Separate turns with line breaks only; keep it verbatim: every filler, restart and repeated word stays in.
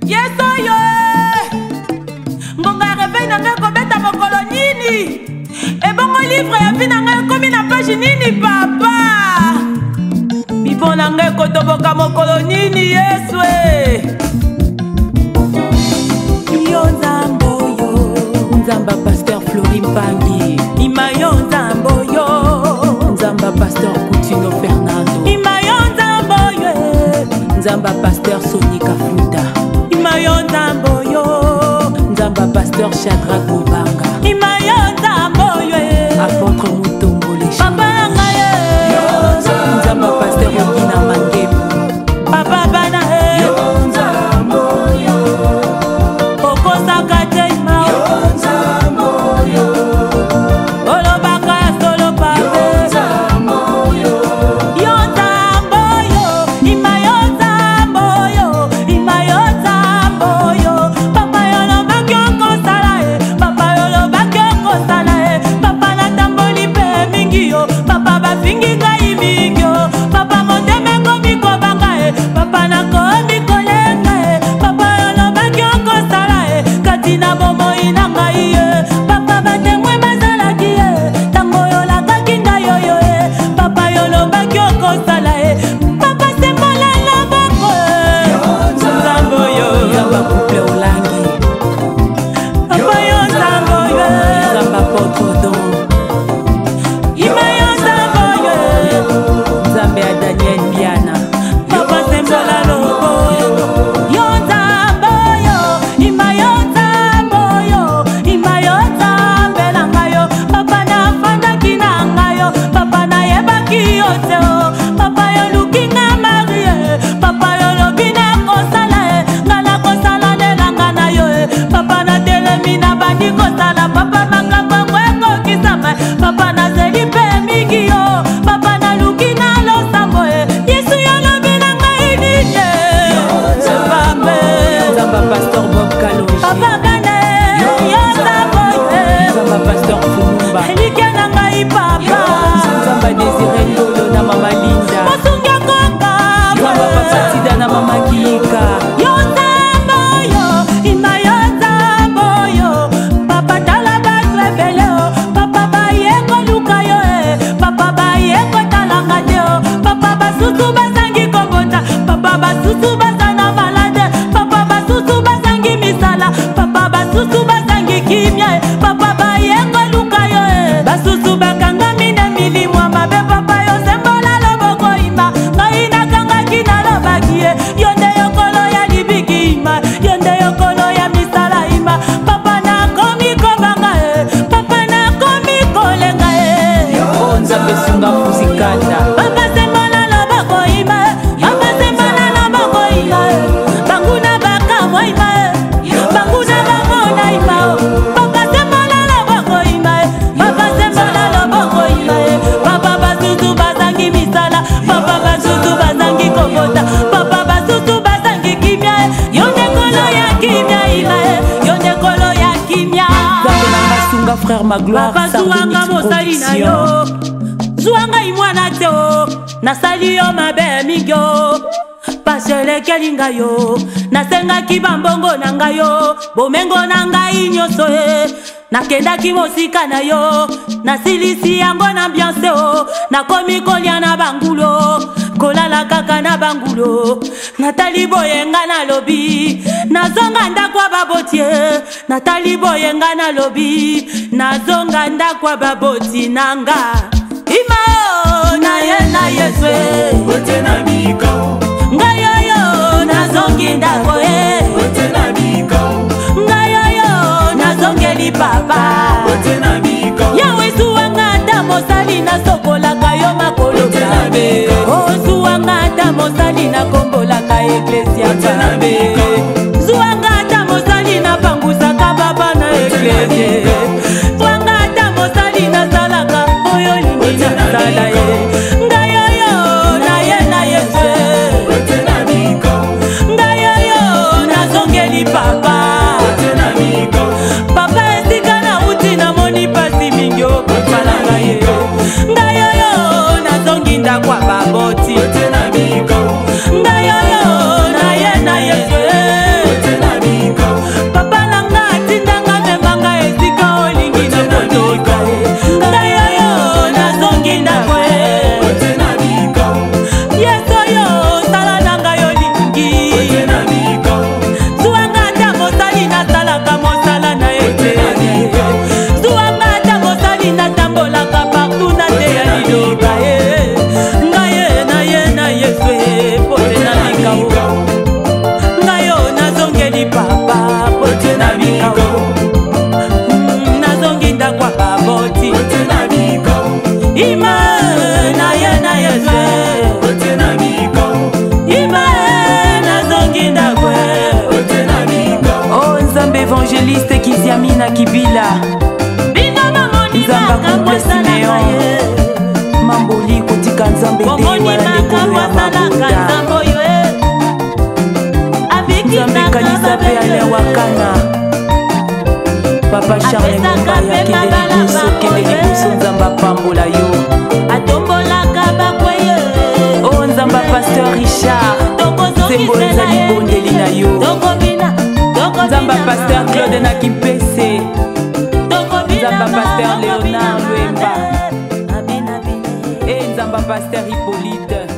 Yeso yo ngonga réveil nanga kobeta mokolo nini ebongo livre ya vie nanga komi na page nini papa bibo nanga kotoboka mokolo nini Yesu yo nzambo yo nzamba pasteur Flori Mpangi ima yo nzambo yo nzamba pasteur Coutinho Fernando ima yo nzambo yo nzamba pasteur Sonika Futa ima yo nzambo yo nzamba pasteur Shadrach Mubanga ima yo nzambo yo apôtre Mutombole papa ngaye nzamba pasteur Ogina Mangebu papa bana yo nzambo yo okosaka tema yo nzambo yo olobaka solo pape yo nzambo yo yo nzambo yo ima yo nzambo yo ima yo nzambo yo papa yo lobaki okosala e papa yo lobaki okosala e papa natamboli mpe mingi yo papa bafingi ngai mingi yo papa motema ekomi kobanga e papa nakomi kolenga e papa yo lobaki okosala e kati na bomoi na ngai e papa batemwe bazalaki e ntango yo lakaki nda yoyo e papa yo lobaki okosala e papa sembola loboko e nzambo yo nzamba couple olangi papa yo nzambo yo nzamba potrodon ima yo nzambo yo nzambe ya Daniel Biana papa sembola lobo yo nzambo yo ima yo nzambo yo ima yo nzambe na ngai yo papa nafandaki na ngai yo papa nayebaki yo te o papa yo luki nga marie papa yo lobi nakosala e nga nakosala nelanga na yo e papa natelemi na bandi kosala papa makambo yango ekokisama papa nazeli mpe mingi yo papa naluki na losambo e Yesu yo lobi na ngai nini papa nzamba pasteur Bob Kalonji papa kane yo nzambo e nzamba pasteur Fumumba elike na ngai papa nzamba Desire Ndolo na mama Linda mosunga konga nzamba papa Tida na mama Kika yo nzambo yo ima yo nzambo yo papa tala bato ebele o papa baye koluka yo e papa baye kotalanga te o papa basusu bazangi kobota papa basusu bazana malade papa basusu bazangi misala papa basusu bazangi kimia e papa baye koluka yo e basusu bakangami na milimwa mabe papa yo sembola loboko ima ngai nakangaki nalobaki e yo nde yokolo ya libiki ima yo nde yokolo ya misala ima papa nakomi kobanga e papa nakomi kolenga e nzambe sunga muzikanda papa sembola loboko ima papa sembola loboko ima banguna bakamwa ima banguna bamona ima papa sembola loboko ima papa sembola loboko ima papa basusu bazangi misala papa basusu bazangi kobota papa basusu bazangi kimia yo ndekolo ya kimia ima yo ndekolo ya kimia
Sunga frère Magloire
papa zuanga mosali na yo zuanga imwana te o nasali yo mabe mingi o paselekeli ngai yo nasengaki bambongo na ngai yo bomengo na ngai nyonso e nakendaki mosika na yo nasilisi yango na ambiance o nakomi kolia na bangulo kolala kaka na bangulo natali boye nga nalobi nazonga ndakwa babotie natali boye nga nalobi nazonga ndakwa baboti nanga ima o na ye na Yesu
ote na bikao
ngai oyo nazongi ndako e
ote na bikao
ngai oyo nazongeli papa
ote na bikao
yawe zuwanga ata mosali nasokolaka yo makolo be ozuwanga ata mosali nakombolaka eklesia be zuwanga ata mosali napangusaka baba na eklesia zuwanga ata mosali nasalaka oyo lingi nasala ye ngai oyo na ye na Yesu
ote na bikao
ngai oyo nazongeli papa
ote na bikao
papa esika na uti namoni pasi mingi okotala ngai ngai oyo nazongi ndakwa baboti
ote na bikao
ngai oyo na ye na Yesu
ote na
évangéliste Kiziamina Kibila Nzamba couple Simeon Mamboli kotika Nzambe te wala ndekolo ya mabuda Nzambe kanisa pe ale wakana Papa Charles Mumba ya kende liboso kende liboso Nzamba pambola yo Oh Nzamba Pasteur Richard Zembo ezali bondeli na yo Nzamba Pasteur Claude na Kipese Nzamba Pasteur Léonard Luemba Et Nzamba Pasteur Hippolyte